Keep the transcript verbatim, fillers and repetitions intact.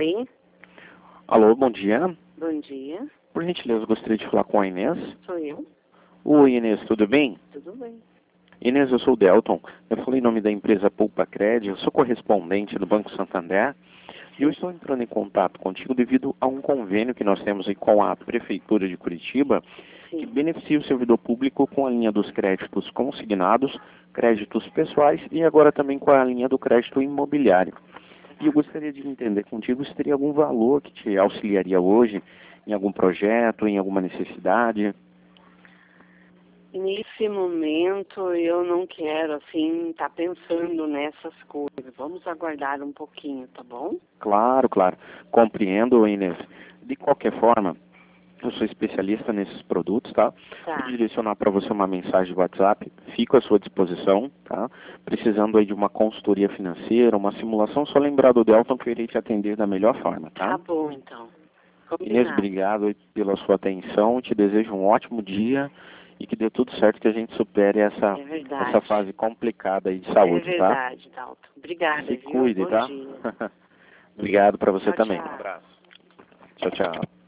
Oi, Alô, bom dia. bom dia. Por gentileza, gostaria de falar com a Inês. Sou eu. Oi, Inês, tudo bem? Tudo bem. Inês, eu sou o Delton. Eu falei em nome da empresa Poupa Cred, eu sou correspondente do Banco Santander e eu estou entrando em contato contigo devido a um convênio que nós temos aí com a Prefeitura de Curitiba, que Sim. beneficia o servidor público com a linha dos créditos consignados, créditos pessoais e agora também com a linha do crédito imobiliário. E eu gostaria de entender contigo se teria algum valor que te auxiliaria hoje em algum projeto, em alguma necessidade. Nesse momento eu não quero, assim, estar pensando nessas coisas. Vamos aguardar um pouquinho, tá bom? Claro, claro. Compreendo, Inês. De qualquer forma, eu sou especialista nesses produtos, tá? Tá. Vou direcionar para você uma mensagem de WhatsApp, fico à sua disposição, tá? Precisando aí de uma consultoria financeira, uma simulação, só lembrar do Delton que eu irei te atender da melhor forma, tá? Tá bom, então. Inês, Combinado. obrigado aí pela sua atenção, te desejo um ótimo dia e que dê tudo certo, que a gente supere essa, É verdade. essa fase complicada aí de É saúde, tá? verdade, Dalton. Obrigada, Se viu? cuide, Bom tá? dia. Obrigado para você Tchau, também. tchau. Um abraço. Tchau, tchau.